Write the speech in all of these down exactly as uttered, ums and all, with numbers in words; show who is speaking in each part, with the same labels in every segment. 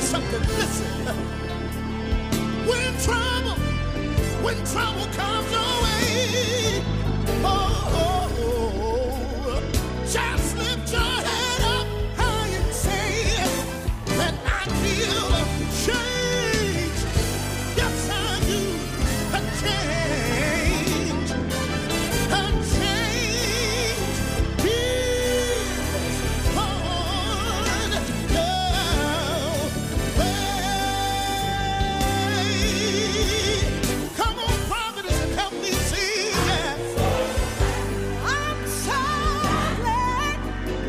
Speaker 1: something. Listen. When trouble, when trouble comes your way, oh, oh, oh, just lift your head up high and say that I feel a change. Yes, I do. A change. A change is on the way. Come on, providence, and help me sing. I'm so glad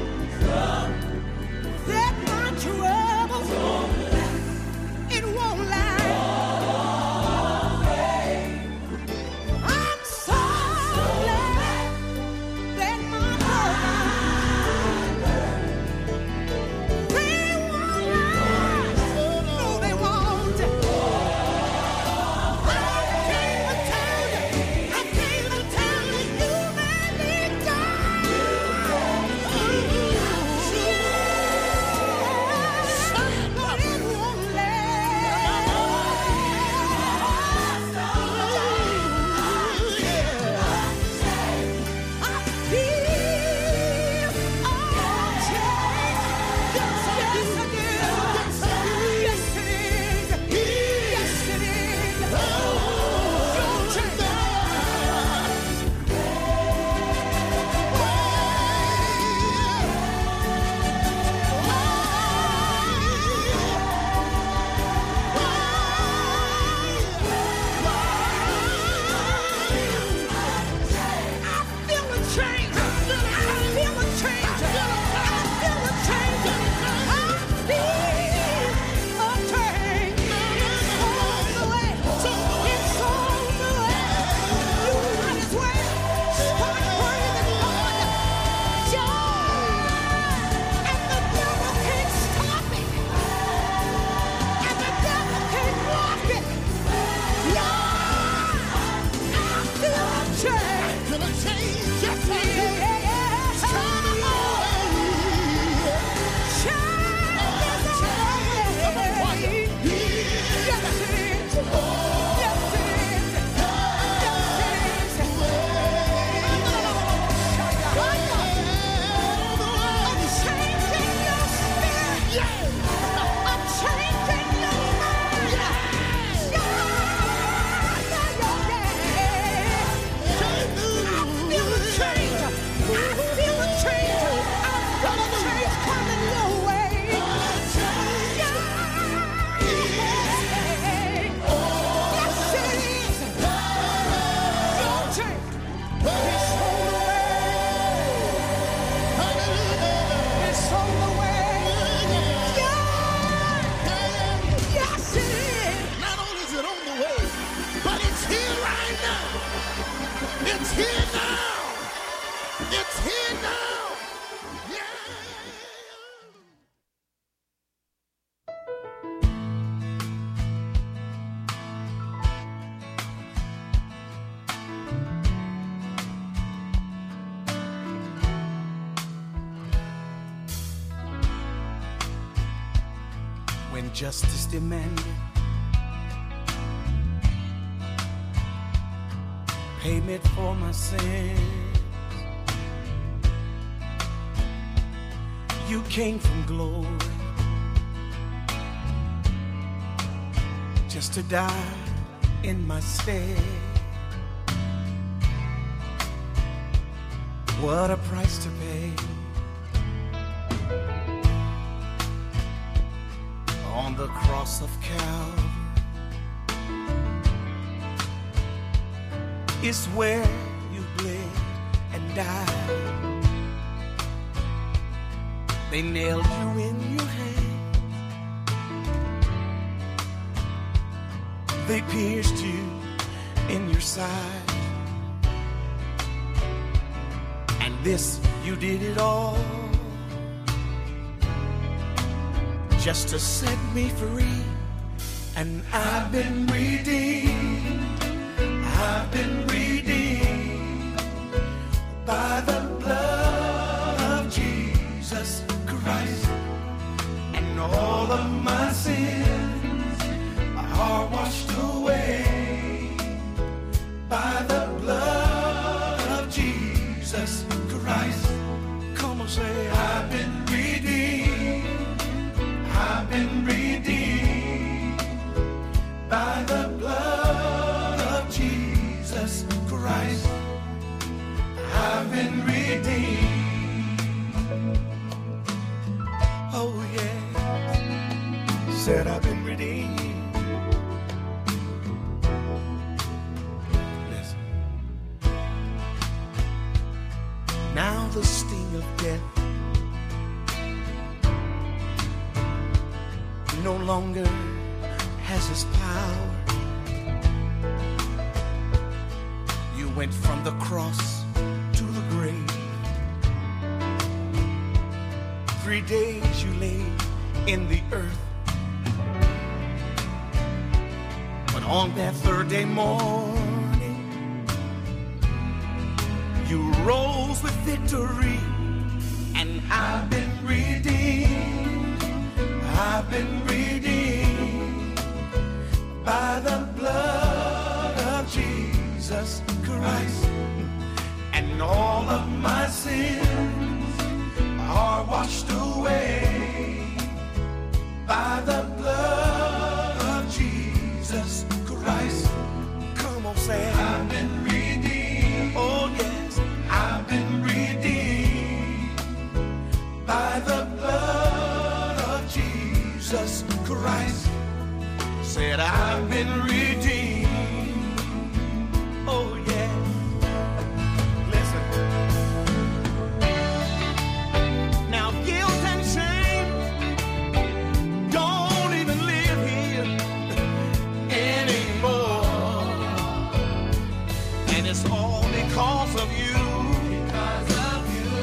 Speaker 1: that my troubles, it won't last. I'm so glad that my troubles, they won't last. No, they won't. I came to tell you, I came to tell you, you may be gone. But it won't last. I feel a change. Yes, I do. Yes, it is. Yes, it is. Your change. I feel a change. I feel a change. I feel a change. I feel a change. It's on the way. It's on the way. You might as well start praising God. Joy. And the devil can't stop it. And the devil can't block it. Yeah. I feel a change. Feel a change. Yes, I do. It's coming my way. Change is on the way. Yes, it is. Yes, it is. Yes, it is. A change in your spirit. A change in your mind. Yeah, yeah, yeah. I feel a change. I feel a change. I feel a change coming your way. Yeah. Yes, it is. Your change is on the way. It's on the way. Yeah. Yes, it is. Not only is it on the way, but it's here right now. It's here now. It's here now. Yeah.
Speaker 2: When justice demanded payment for my sins, you came from glory just to die in my stead. What a price to pay on the cross of Calvary. Is where you bled and died. They nailed you in your hands. They pierced you in your side. And this, you did it all just to set me free. And I've been redeemed. I've been redeemed by the blood of Jesus Christ, and all of my sins are washed away by the blood of Jesus Christ. Come on, say, I've been redeemed. I've been redeemed by the blood of Jesus Christ. I've been redeemed. Oh yeah, said I've been redeemed. Listen. Now the sting of death no longer has its power. You went from the cross to the grave. Three days you lay in the earth, but on that third day morning you rose with victory. And I've been redeemed. I've been redeemed by the blood of Jesus Christ. And all of my sins are washed away by the blood of Jesus Christ. Come on, say, I've been redeemed. Oh yes, I've been redeemed by the blood of Jesus Christ. Said I've been redeemed. Oh yeah. Listen. Now guilt and shame don't even live here anymore. And it's all because of you. Because of you.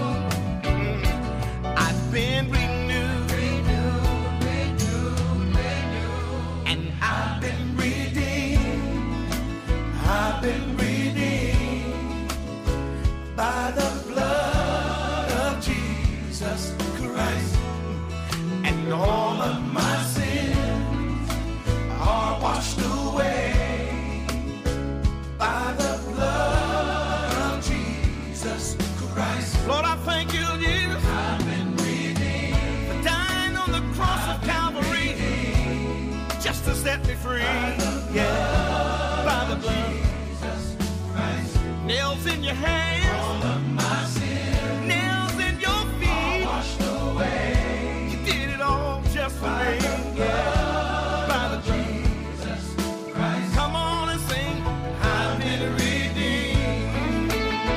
Speaker 2: Mm. I've been renewed. Renewed, renewed, renewed. And I've been redeemed. I've been redeemed by the blood of Jesus Christ. And all of my sins are washed away by the blood of Jesus Christ. Lord, I thank you, Jesus. I've been redeemed. For dying on the cross of Calvary just to set me free. Yeah, by the blood. Nails in your hands, all of my sins. Nails in your feet, all washed away. You did it all just for by me. The blood by the blood. Jesus Christ. Come on and sing. I've been redeemed.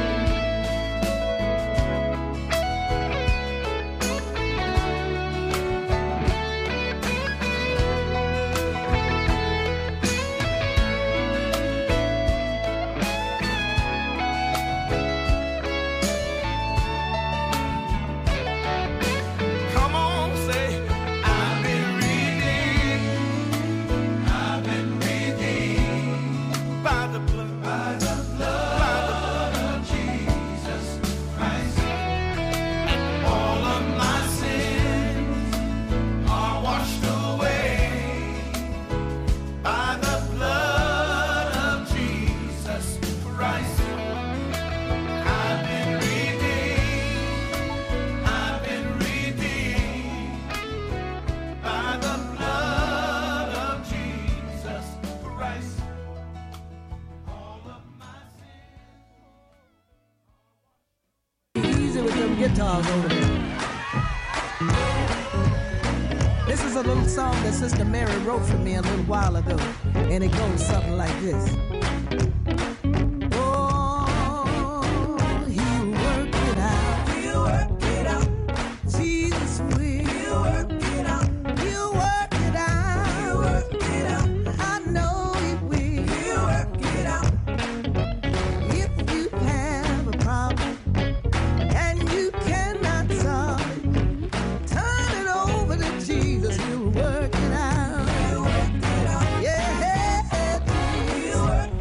Speaker 2: Come on, say, I've been redeemed. I've been redeemed by the blood, by the blood of Jesus Christ. And all of my sins are washed away by the blood of Jesus Christ. I've been redeemed. I've been redeemed by the blood of Jesus Christ. All of my sins.
Speaker 3: Easy with them guitars over there. This is a little song that Sister Mary wrote for me a little while ago, and it goes something like this. Oh, he'll work it out. He'll work it out. Jesus will. He'll work it out. He'll work it out. He'll work it out. I know he will. He'll work it out. If you have a problem and you cannot solve it, turn it over to Jesus. He'll work it out. He'll work it out. Yeah, he'll work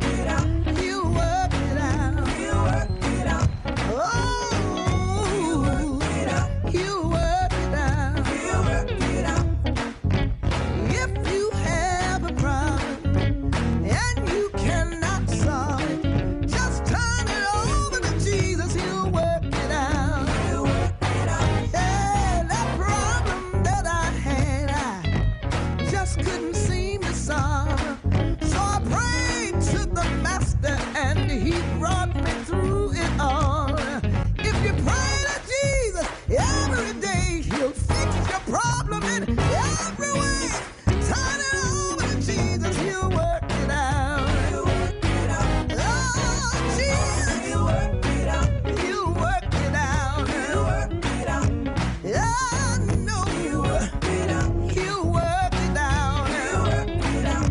Speaker 3: problem in every way. Turn it over to Jesus, he'll work it out. He'll work it out. Oh, Jesus, he'll work it out. He'll work it out. He'll work it out. I know he'll work it out. He'll work it out. He'll work it out.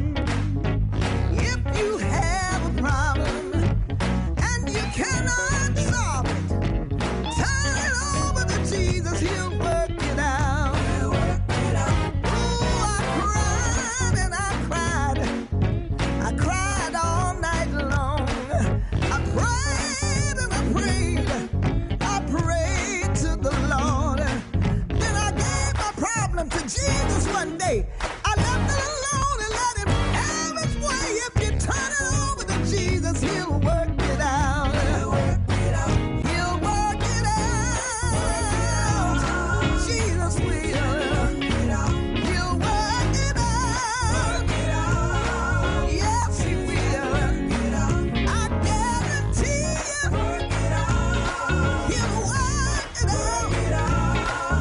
Speaker 3: If you have a problem and you cannot solve it, turn it over to Jesus, he'll work it out. He'll work it out. Oh, I cried and I cried. I cried all night long. I prayed and I prayed. I prayed to the Lord. Then I gave my problem to Jesus one day. I left it alone and let him have his way. If you turn it over to Jesus, he'll work it out. He'll work it out. He'll work it out. Jesus will. He'll work it out. Yes, he will. I guarantee you. He'll work it out. He'll work it out.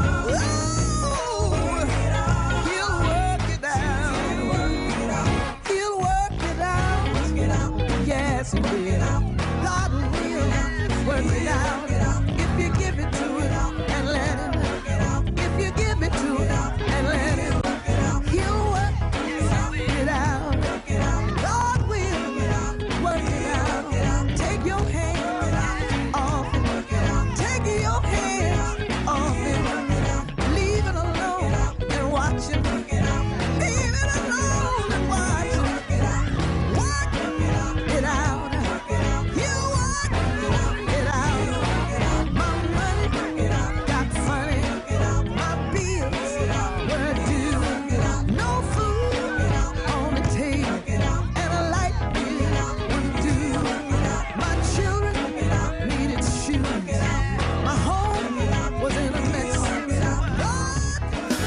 Speaker 3: Oh, he'll work it out. He'll work it out. Yes, he will. God will work it out. If you give it to him and let him. If you give it to him and let him. He'll work it out. God will work it out. Take your hand off him. Take your hand off him. Leave it alone and watch him. Leave it alone and watch him. Work it out. He'll work it out. My money got funny. My bills were due. No food on the table. And a light bill would do. My children needed shoes. My home was in a mess. God,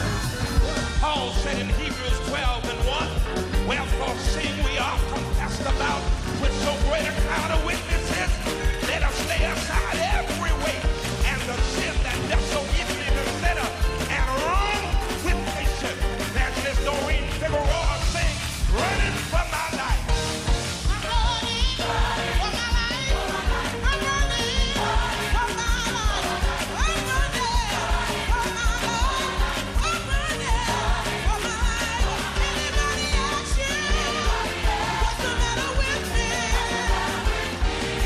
Speaker 4: Paul said in Hebrews twelve and one, wherefore seeing we are compassed about with so great a cloud of witnesses, let us lay aside every weight and the sin that doth so easily beset us, and run with patience. There's this Doreen Figueroa sing, running for my life.
Speaker 1: I'm running for my life. I'm running for my life. I'm running for my life. I'm running for my life. Anybody else here? What's the matter with me?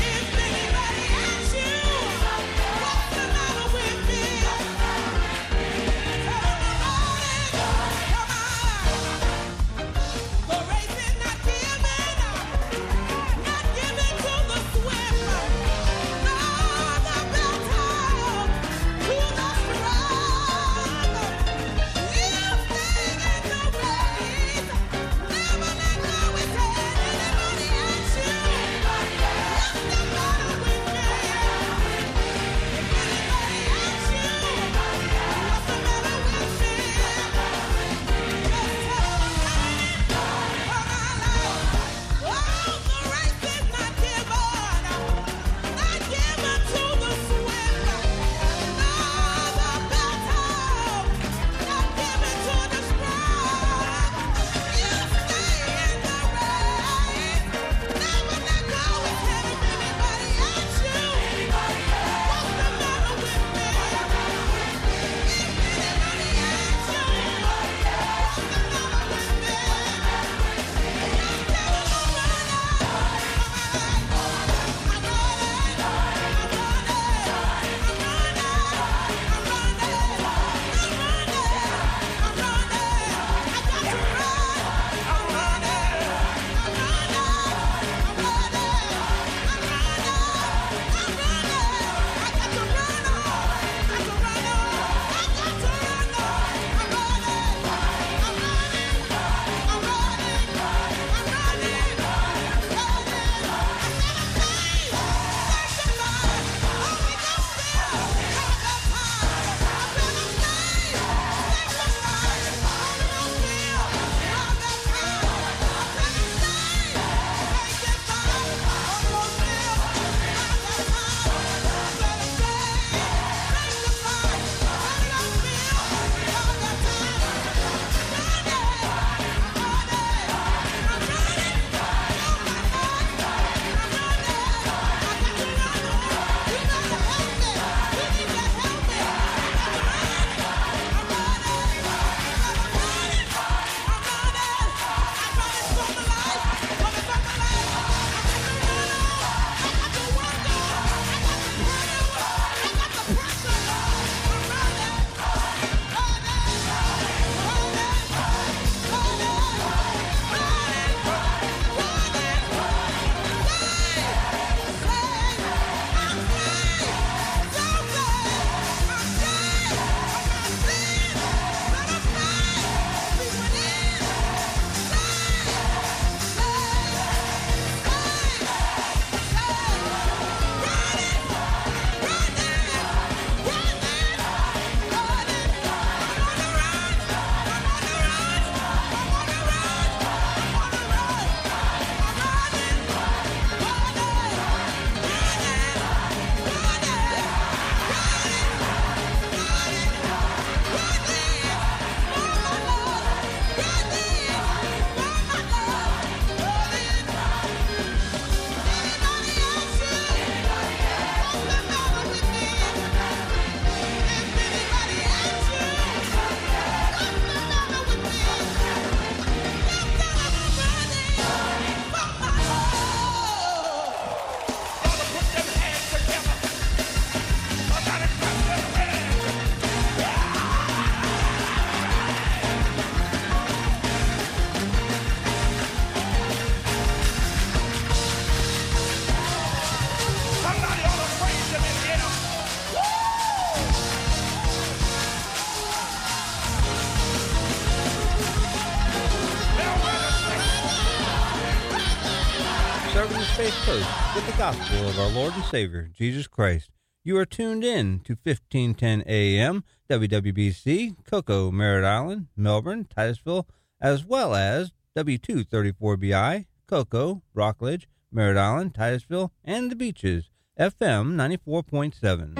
Speaker 5: faith coast with the gospel of our Lord and Savior, Jesus Christ. You are tuned in to fifteen ten A M, W W B C, Cocoa, Merritt Island, Melbourne, Titusville, as well as W two thirty-four B I, Cocoa, Rockledge, Merritt Island, Titusville, and the Beaches, F M ninety-four point seven.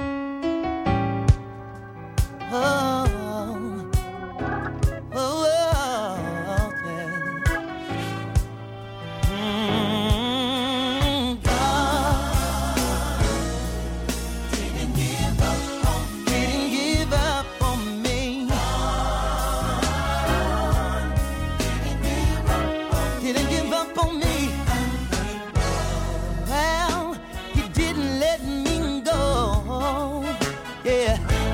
Speaker 3: Oh, oh, oh, yeah. Mm, God didn't give up on me. Didn't give up on me. God didn't give up on me. Didn't give up on me. Well, He didn't let me go. Yeah.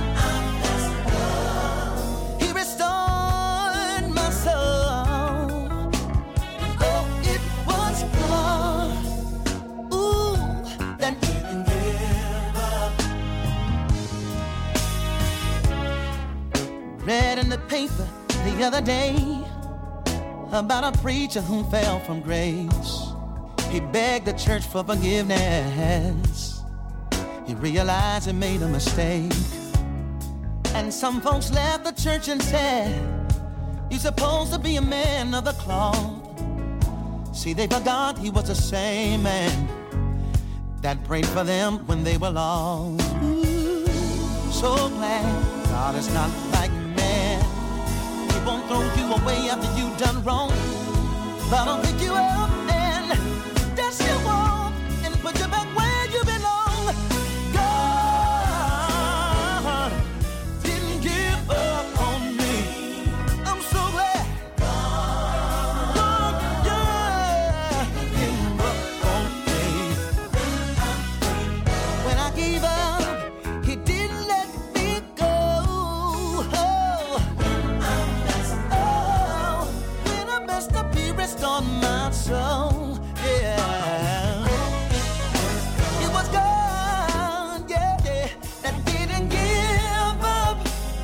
Speaker 3: Read in the paper the other day about a preacher who fell from grace. He begged the church for forgiveness. He realized he made a mistake. And some folks left the church and said, "You're supposed to be a man of the cloth." See, they forgot he was the same man that prayed for them when they were lost. Ooh, so glad God is not like man. He won't throw you away after you've done wrong, but I'll pick you up and dust you off and put you back where you belong. God didn't give up on me. I'm so glad. God, yeah, didn't give up on me. When I gave up, He didn't let me go. On my soul, yeah. It was God, yeah, yeah, that didn't give up.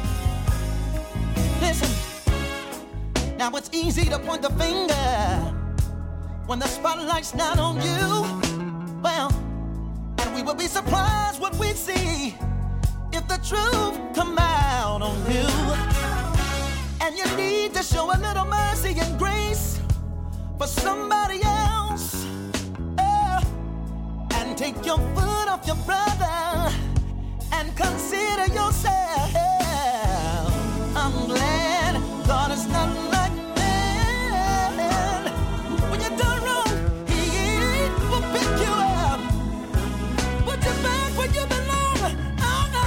Speaker 3: Listen, now it's easy to point the finger when the spotlight's not on you. Well, and we will be surprised what we see if the truth come out on you. And you need to show a little mercy and grace for somebody else, oh, and take your foot off your brother and consider yourself. I'm glad God is not like man. When you're done wrong, He will pick you up, put you back where you belong. Oh, no,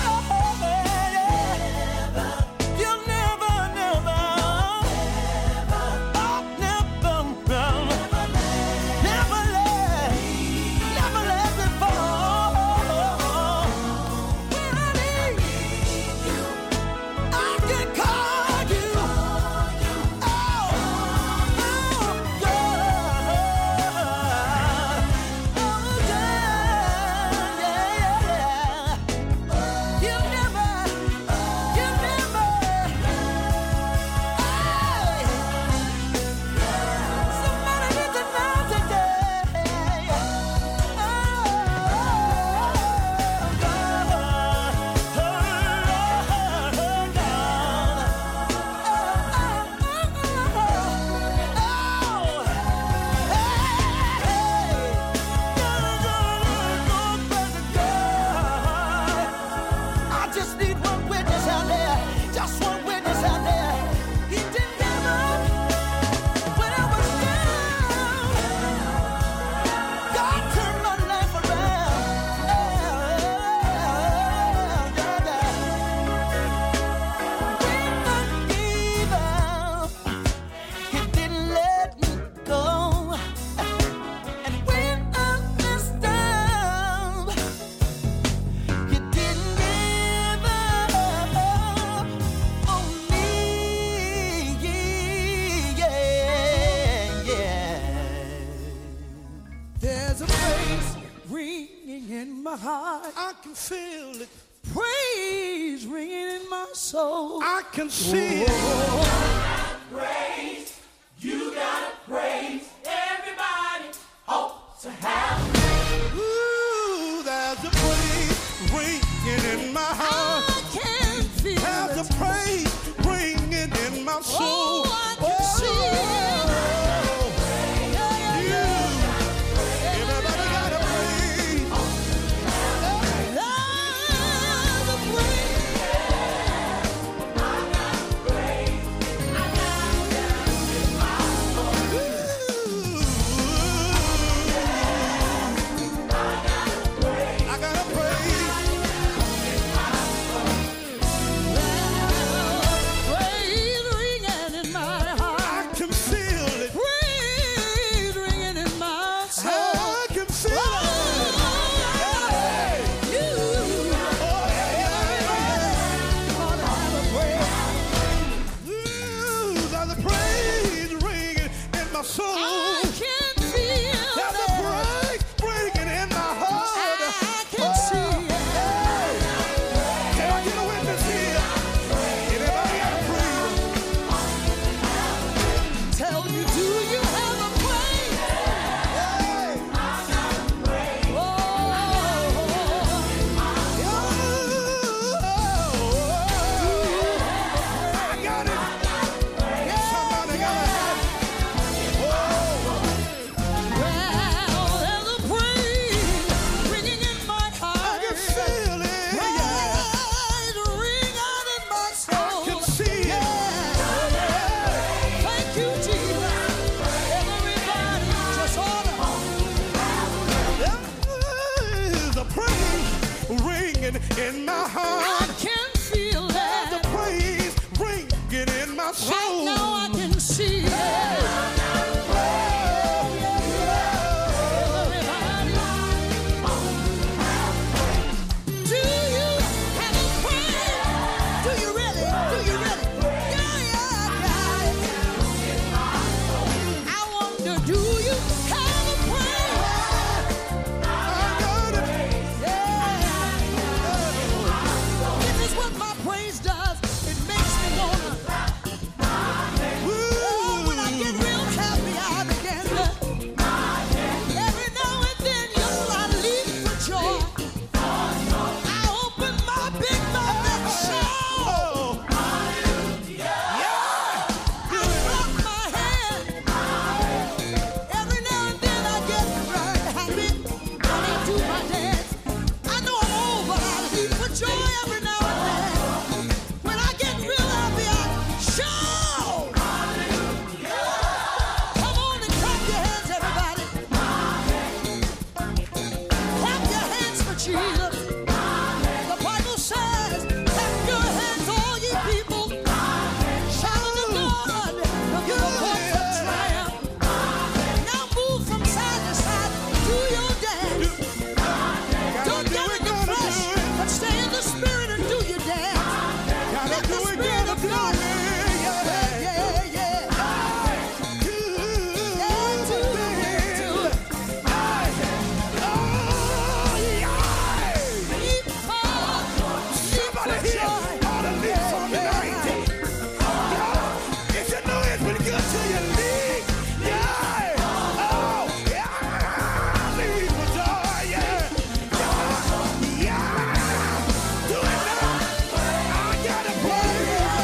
Speaker 3: yeah. You'll never, never, oh, never. Never let, never let me fall. When I need you, I can call you. Oh, oh, God. Oh, God, yeah, yeah. You never, you never, hey. Somebody needs to know today. Oh, God. Oh, I just need one witness out there, just one witness out there. He didn't give up when I was down. God turned my life around. Yeah, yeah. When I gave up, He didn't let me go. And when I messed up, He didn't give up on me. Yeah, yeah.
Speaker 1: There's a praise ringing in my heart.
Speaker 4: I can feel it.
Speaker 1: Praise ringing in my soul.
Speaker 4: I can see it.
Speaker 2: Praise, you gotta praise. Everybody hopes to have
Speaker 1: There's a praise ringing in my soul.
Speaker 3: I can feel
Speaker 1: There's a
Speaker 3: it.
Speaker 1: praise ringing in my heart.
Speaker 3: I can see it.
Speaker 1: Hey, can I get a witness here? Anybody got a praise?
Speaker 3: Tell me, do you have a praise?
Speaker 1: Hey,
Speaker 3: Oh,
Speaker 1: I got it. Somebody got to have it.
Speaker 3: well, there's a praise ringing in my
Speaker 1: I
Speaker 3: heart.
Speaker 1: can feel it. Yeah.
Speaker 3: Praise ring out in my soul.
Speaker 1: I can see it.
Speaker 3: Thank you, Jesus. Everybody just order.
Speaker 1: There's a praise ringing in my
Speaker 3: I
Speaker 1: heart.
Speaker 3: can feel
Speaker 1: There's a
Speaker 3: it.
Speaker 1: praise ringing in my soul.
Speaker 3: Right now I can see it. Everybody. Do you have a praise? Do you really? Do you really? Yeah, yeah, yeah. I wonder, do you have a praise?
Speaker 1: I got it.
Speaker 3: This is what my praise does. It makes me wanna. Oh, when I get real happy, I begin to. Every now and then, you know, I leap for joy. I open my big mouth and shout.
Speaker 1: Oh,
Speaker 3: I clap my hands. Every now and then, I get right happy when I do my dance. I know I'm old, but I leap for joy every now and then. When I get real happy, I shout. Come on and clap your hands, everybody. Clap your hands for Jesus. The Bible says, clap your hands, all ye people. Shout unto God, give a voice of triumph. Now move from side to side, do your dance. Don't get in the flesh, but stay in the spirit and do your dance.
Speaker 1: gotta
Speaker 3: Let the
Speaker 1: do it,
Speaker 3: spirit
Speaker 1: gotta
Speaker 3: of
Speaker 1: do
Speaker 3: God.
Speaker 1: it. Yeah,
Speaker 3: Yeah, yeah, yeah. Yeah, do it, do it.
Speaker 1: Oh, yeah.
Speaker 3: Leap on, leap for
Speaker 1: Somebody here
Speaker 3: joy.
Speaker 1: ought to leap on tonight. Yeah. If you know it's been good to you, leap. Yeah. Oh, yeah. Leap for joy. Yeah. Yeah. Yeah. Do it now. I gotta play.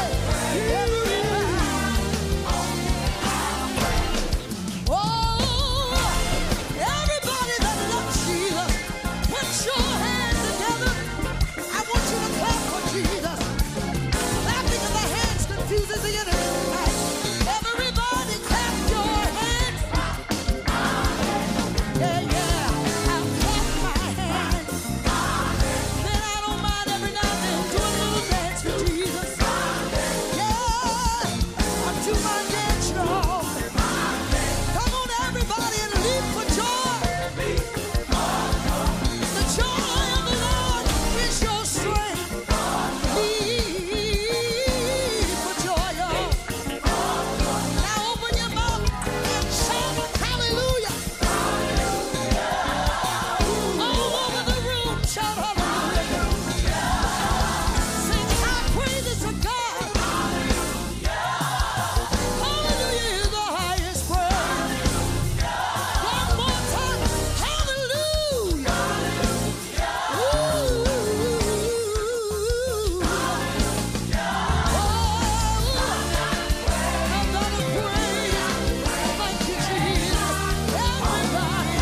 Speaker 3: Oh, everybody that loves Jesus, put your hands together. I want you to clap for Jesus. Clapping of the hands confuses the enemy tonight. Everybody clap your hands. Yeah, yeah. I clap my hands. Then I don't mind every now and then doing a little dance for Jesus. Yeah, unto my dance, y'all. Come on, everybody, and leap for joy. The joy of the Lord is your strength. Leap for joy, y'all. Now open your mouth and shout hallelujah. All over the room, shout hallelujah. Sing high praises to God. Hallelujah is the highest praise. One more time, hallelujah. Ooh. Oh, I'm gonna praise. Thank you, Jesus. Everybody.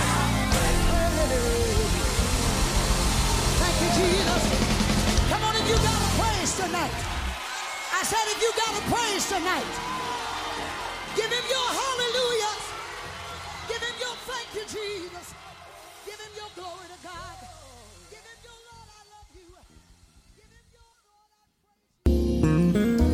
Speaker 3: Thank you, Jesus. Come on, if you got a praise tonight. I said, if you got a praise tonight, give him your hallelujah. Give him your thank you, Jesus. Give him your glory to God. Give him your Lord, I love you. Give him your Lord, I praise you.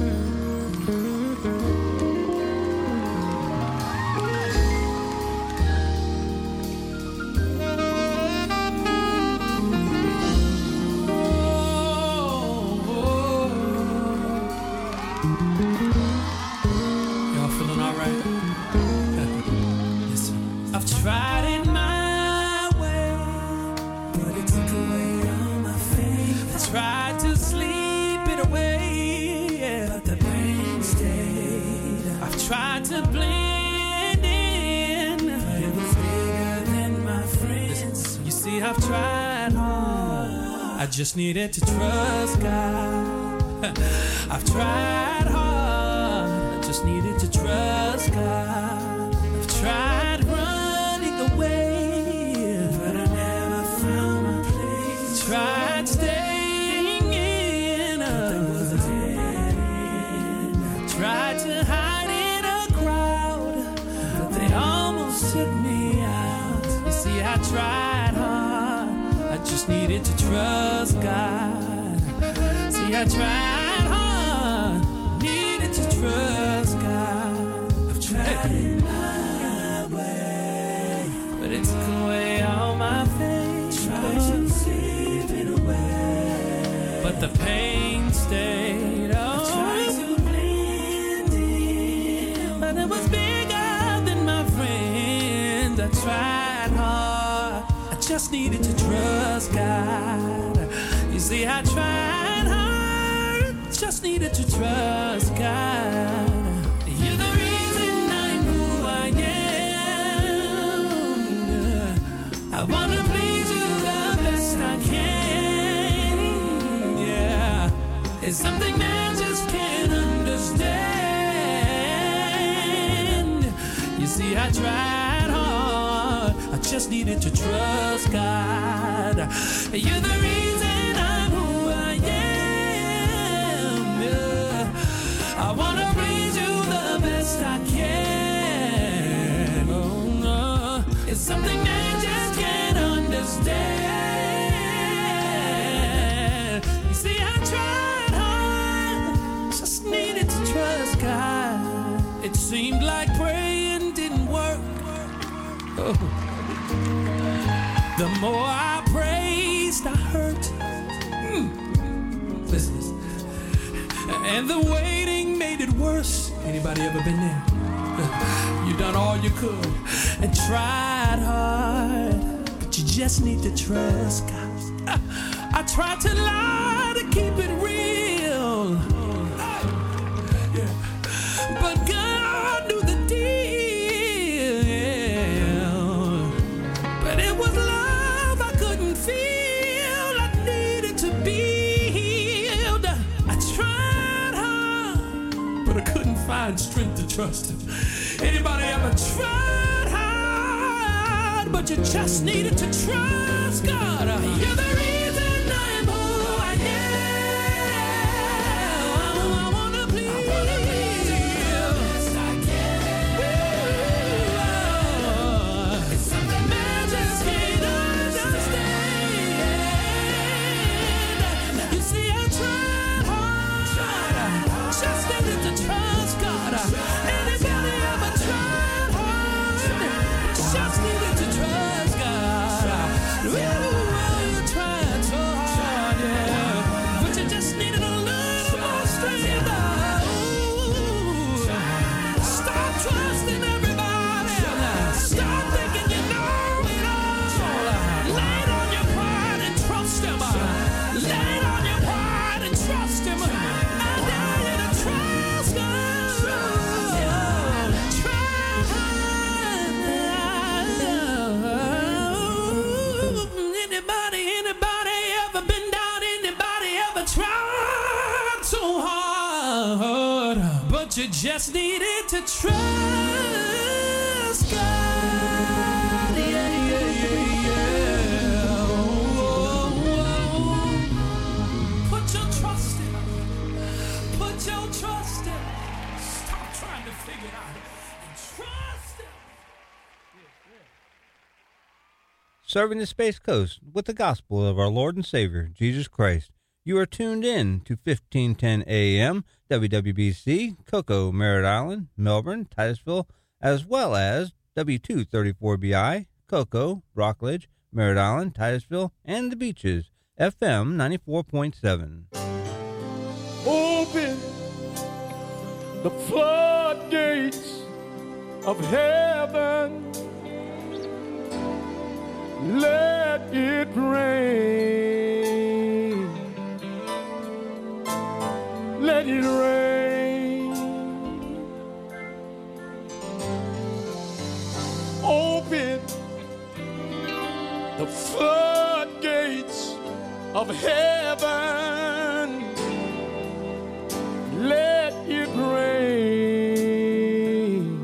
Speaker 6: I've tried it my way, but it took away all my faith. I tried to sleep it away, yeah, but the pain stayed. I've tried to blend in, but it was bigger than my friends. You see, I've tried hard, I just needed to trust God. I've tried hard, I just needed to trust God. I've tried running away, but I never found my place. Tried staying in, but there was a dead end. I tried to hide in a crowd, but they almost took me out. You see, I tried hard, I just needed to trust God. See, I tried hard, needed to trust God. I've tried it my way, but it took away all my faith. Tried to sleep it away, but the pain stayed. Oh, I tried to blend in, but it was bigger than my friends. I tried hard, I just needed to trust God. You see, I tried hard, just needed to trust God. You're the reason I'm who I am. I wanna please you the best I can. Yeah, it's something man just can't understand. You see, I tried hard, I just needed to trust God. You're the reason I'm who I am. Yeah. I wanna please you the best I can. Oh, no. It's something man just can't understand. You see, I tried hard, just needed to trust God. It seemed like praying didn't work. Oh. The more I praised, I hurt. Mm. Listen, and the waiting made it worse. Anybody ever been there? You done all you could and tried hard, but you just need to trust God. I tried to lie to keep it real, but God knew the deal. But it was love I couldn't feel. I needed to be healed. I tried hard, but I couldn't find strength to trust him. Anybody ever tried hard, but you just needed to trust God? You're the reason I'm who I am. I wanna please you. Yes, I can. Ooh, it's something man just can't understand. You see, I tried hard, just needed to trust God. Anybody ever tried hard, just needed to trust God? Ooh, you tried so hard, yeah, but you just needed a little more strength. Ooh, stop trusting everybody. Stop thinking you know it all. Lay down your pride and trust him. Lay down your pride and trust him. I dare you to trust God. Anybody, anybody ever been down? Anybody ever tried so hard, but you just needed to trust God? Yeah, yeah, yeah, yeah. Oh, oh, oh. Put your trust in him. Put your trust in him. Stop trying to figure it out and trust him.
Speaker 5: Serving the Space Coast with the gospel of our Lord and Savior, Jesus Christ. You are tuned in to fifteen ten A M, W W B C, Cocoa, Merritt Island, Melbourne, Titusville, as well as W two thirty-four B I, Cocoa, Rockledge, Merritt Island, Titusville, and the Beaches, F M ninety-four point seven.
Speaker 7: Open the floodgates of heaven. let it rain, let it rain. Open the floodgates of heaven, let it rain,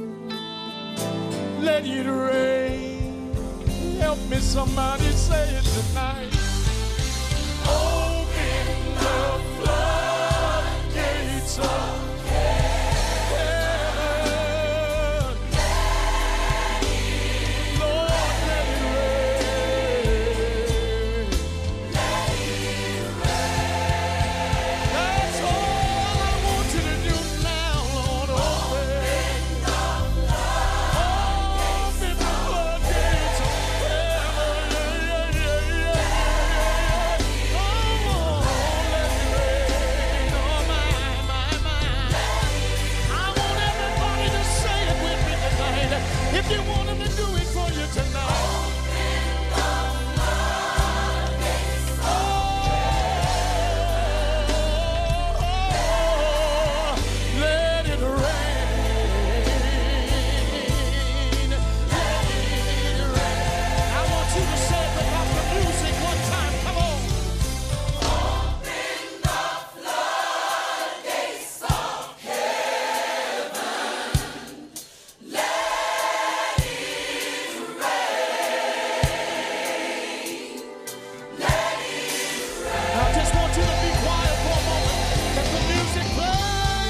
Speaker 7: let it rain. Help me, somebody say it tonight. Open the floodgates of heaven, Lord, let it rain. That's all I want you to do now, Lord. Open Open the floodgates of heaven. Oh, let it rain. Oh, my, my, my. I want everybody to say it with me tonight. If you want him to do it for you tonight. Oh, let it rain. Let it rain. I want you to say it without the music one time. Come on. I just want you to be quiet for a moment. Let the music play.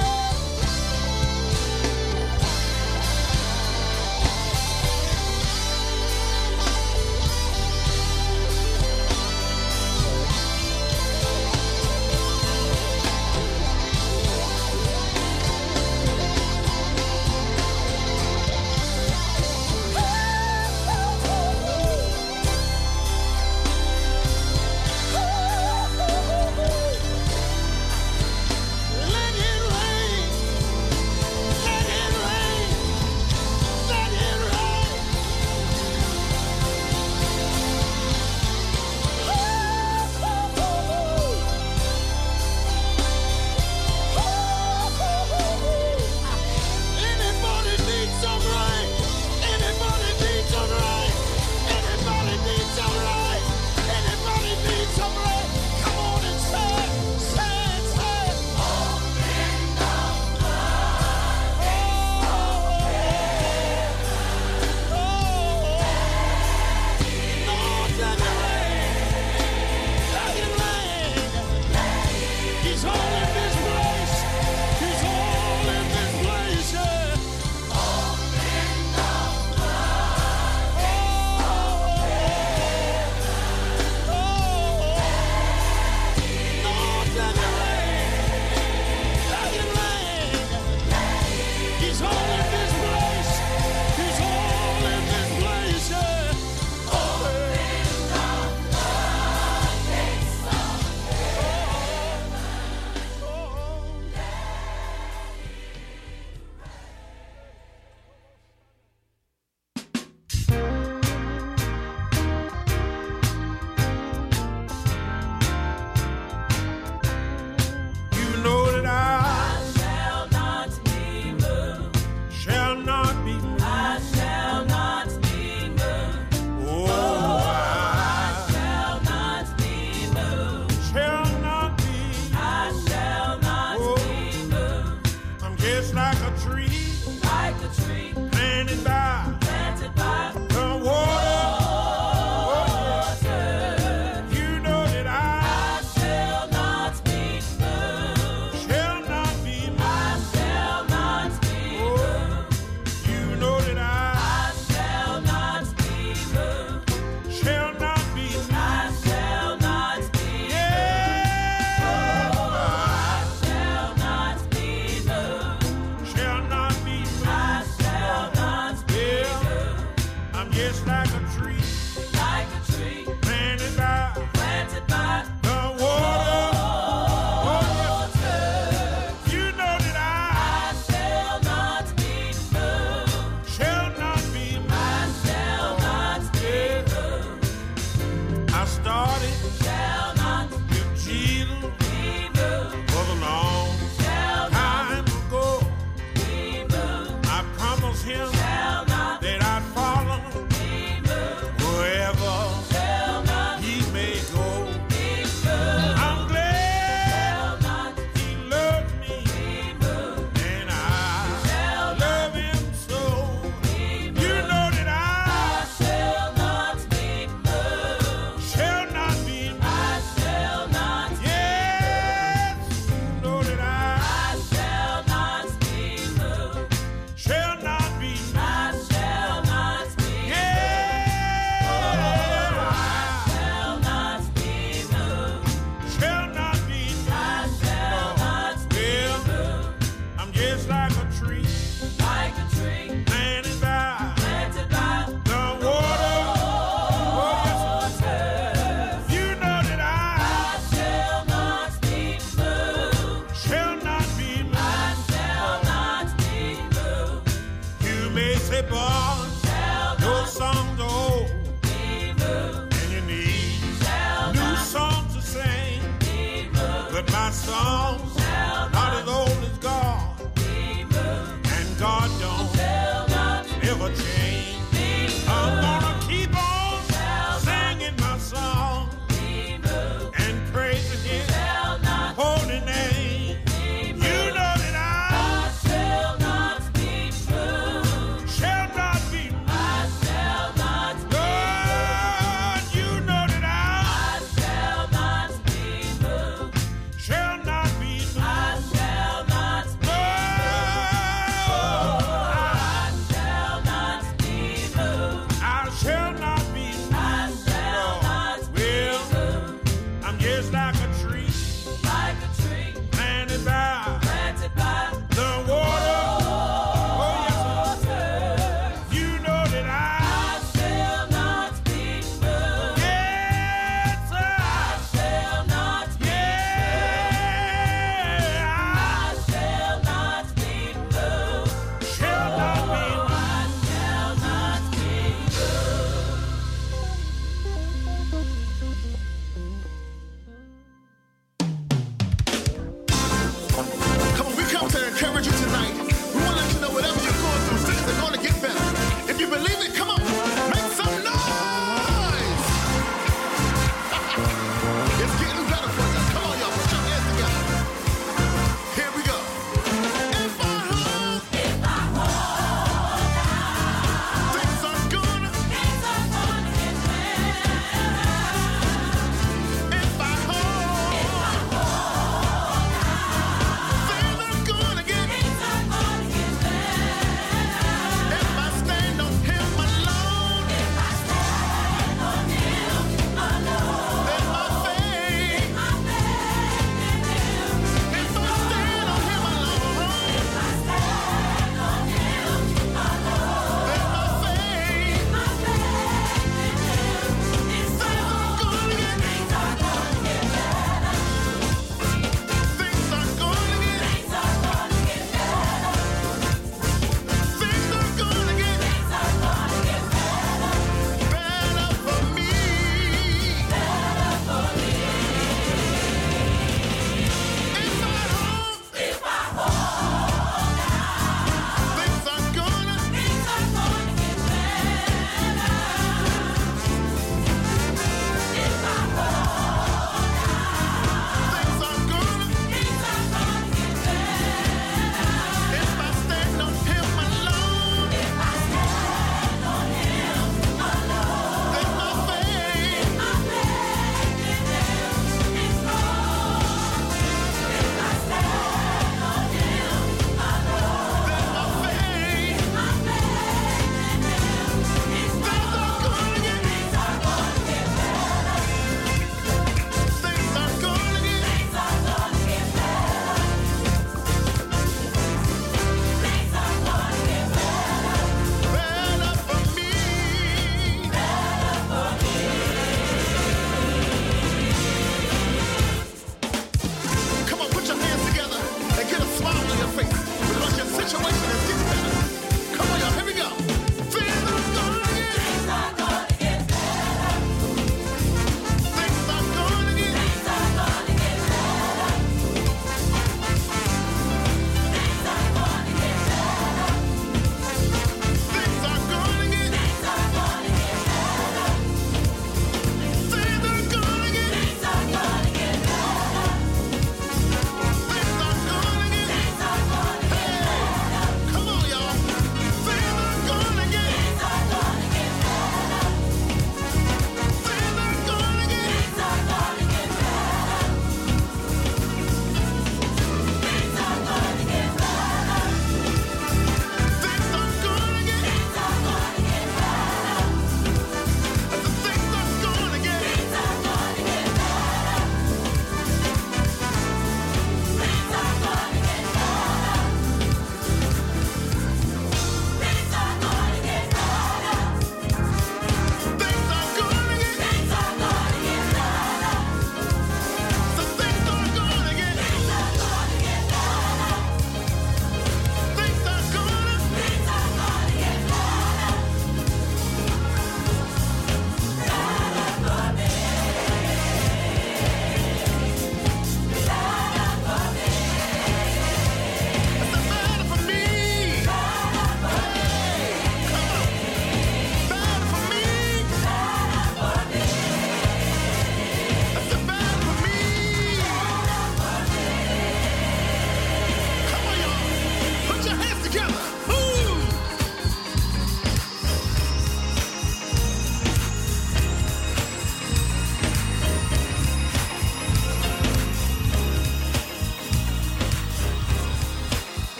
Speaker 7: Let it rain. Let it rain. Let it rain. Anybody need some rain? Anybody need some rain? Anybody need some rain? Anybody need some rain? Come on and say it, say it, say it. Lord, let it rain. Let it rain. He's all in this place. He's all in this place, yeah. Lord, let it rain. Let it rain. He's all in this place. He's all in this place, yeah. You know that I
Speaker 6: Shall not be moved.
Speaker 7: shall not be.
Speaker 6: I shall not be moved.
Speaker 7: Oh, I
Speaker 6: Shall not be moved.
Speaker 7: shall not be.
Speaker 6: I shall not
Speaker 7: Oh.
Speaker 6: be moved.
Speaker 7: I'm just like a tree
Speaker 6: Like a tree
Speaker 7: planted by
Speaker 6: planted by
Speaker 7: the water.
Speaker 6: water.
Speaker 7: You know that I
Speaker 6: I shall not be moved.
Speaker 7: shall not be
Speaker 6: I shall not be moved.
Speaker 7: him that I'd follow wherever he may go. I'm glad he loved me, and I love him so. You know that I shall not be moved. Yes, you know that I shall not be moved. Shall not be moved. Yeah, I shall not be moved. Shall not be moved. Well, I'm just like a tree planted by the water. Oh, yes. You know that I shall not be moved. You may say, boy, your songs are old, and you need new songs to sing. But my songs not as old as God, and God don't ever change. I'm gonna keep on singing my song and praising His holy name. You know that I shall not be moved. Lord, you know that I shall not be moved. Lord, I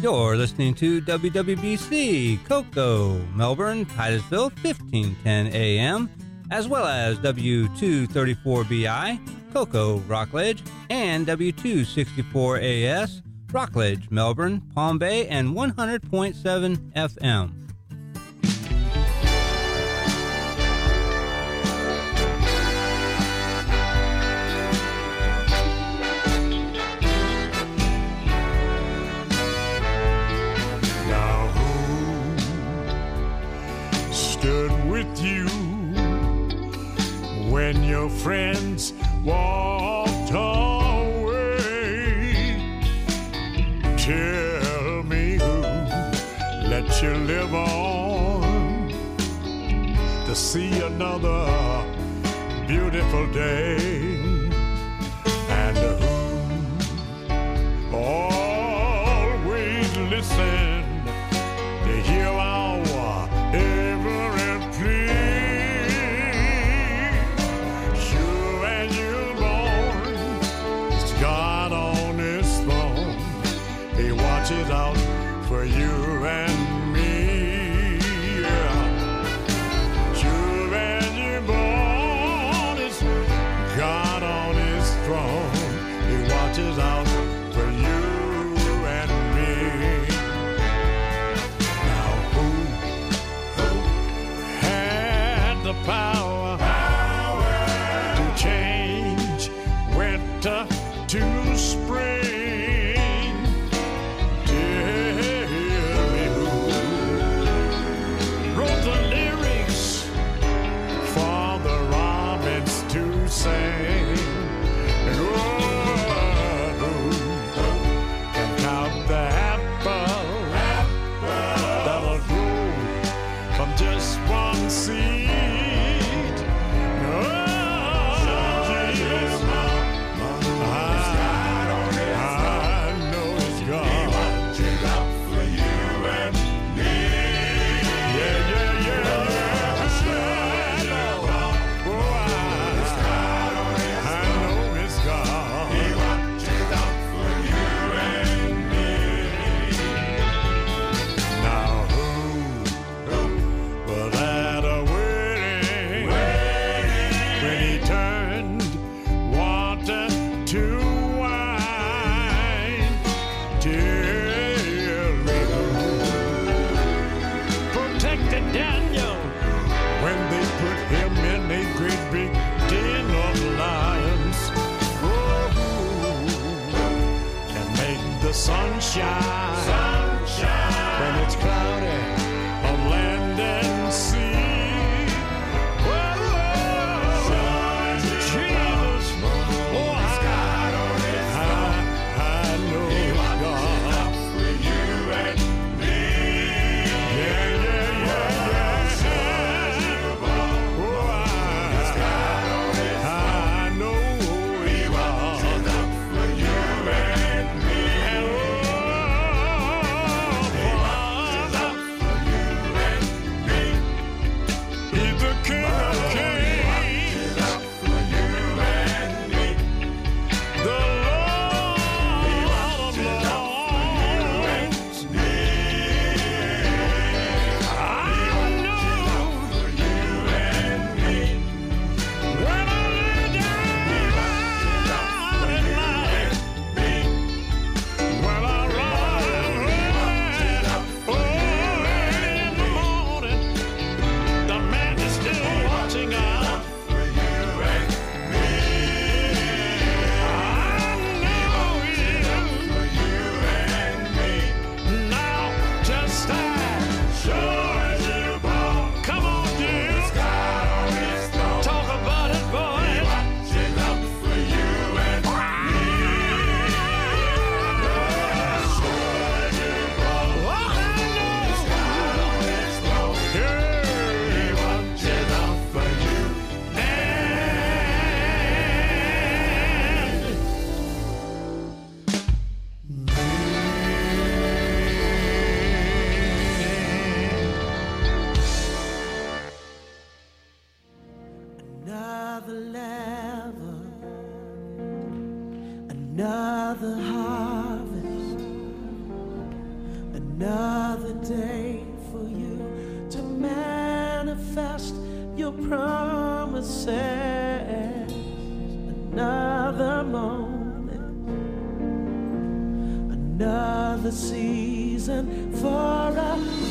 Speaker 5: You're listening to W W B C, Cocoa, Melbourne, Titusville, fifteen ten A M, as well as W two thirty-four B I, Cocoa, Rockledge, and W two sixty-four A S, Rockledge, Melbourne, Palm Bay, and one hundred point seven F M.
Speaker 8: You when your friends walked away. Tell me who let you live on to see another beautiful day, and who always listen to hear our every out for you and me. Yeah. Sure as you're born, it's God on his throne. He watches out for you and me. Now who, who had the power, power to change winter to spring? Sunshine, sunshine, when it's cloudy on land and sea. Whoa, Jesus, oh, I, I, I know it's God for you and me. Yeah, yeah, yeah, yeah. Oh, I, I know it's God for you and me.
Speaker 3: another harvest,
Speaker 6: promises. Another moment, another season for a